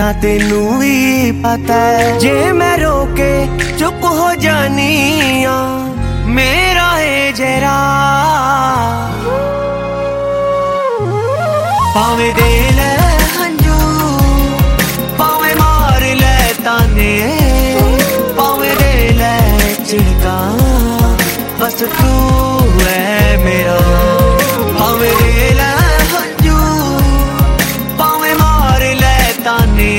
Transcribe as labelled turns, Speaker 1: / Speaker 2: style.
Speaker 1: तेनू भी पता है जे मैं रोके चुप हो जानी मेरा है जरा पावे दे ले हंजू पावे मार ले ताने पावे दे ले चिड़का बस तू है मेरा